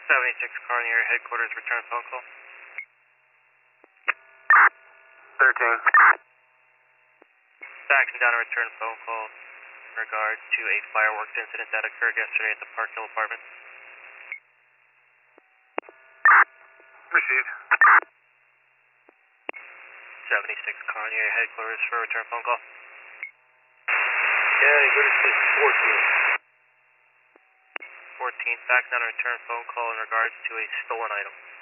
76 car near headquarters, return phone call. 13. Faxing down a return phone call in regard to a fireworks incident that occurred yesterday at the Park Hill Apartments. Received. 76 car near headquarters for a return phone call. Yeah, good as 14. 14, faxing down a return phone call in regards to a stolen item.